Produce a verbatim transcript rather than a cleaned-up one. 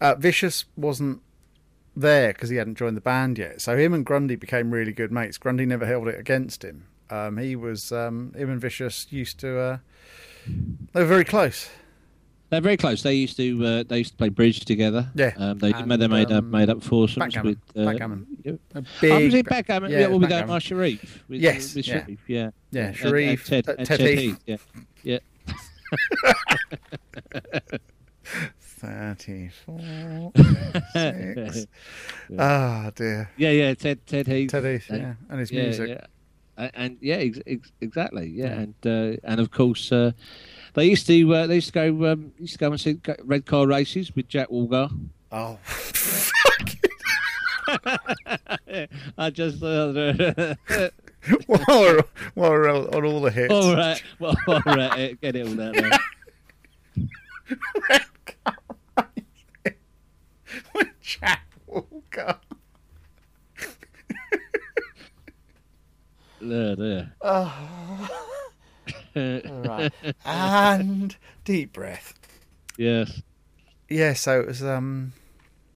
uh, Vicious wasn't there because he hadn't joined the band yet. So him and Grundy became really good mates. Grundy never held it against him. Um, he was um, him and Vicious used to. Uh, they were very close. They're very close. They used to uh, they used to play bridge together. Yeah, um, they and, they made um, up made up foursomes backgammon. with uh, Backgammon. Yeah. A Oh, big, was it backgammon? yeah, Yeah, well, with backgammon. Omar Sharif. With, Yes, with yeah. Sharif, yeah, Yeah, And- Sharif, and Ted, uh, and Ted Ted Heath. Heath. Yeah, yeah. Thirty-four. Six. Ah, dear. Yeah, yeah, Ted Ted Heath. Ted Heath, And- yeah, and his yeah, music. yeah. And, and yeah, ex- ex- exactly. Yeah, Yeah. and uh, and of course uh, they used to uh, they used to go um, used to go and see go- red car races with Jack Walgar. Oh, I just uh, while we're, while we're on all the hits. all right, well, all right, get it all out there. With Jack Walker. There, there. Oh. Right. And deep breath. Yes. Yeah, so it was um